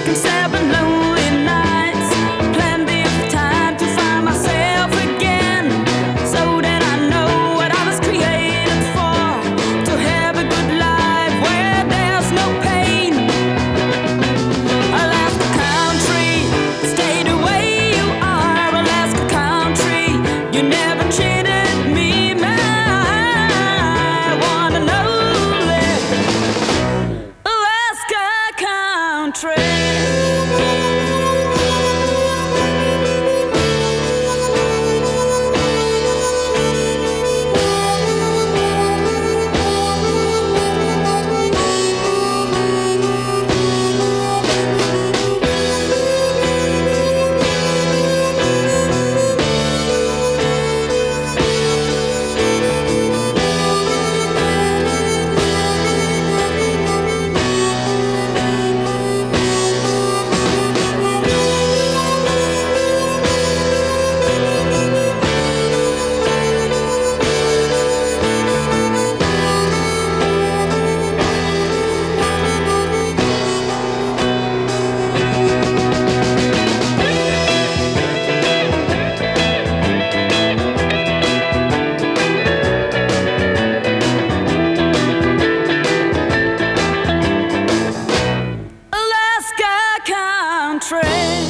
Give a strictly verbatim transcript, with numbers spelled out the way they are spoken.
seven lonely nights, plenty of time to find myself again, so that I know what I was created for, to have a good life where there's no pain. Alaska country, stay the way you are. Alaska country, you never cheated me, man. I wanna know that Alaska country. Alaska country.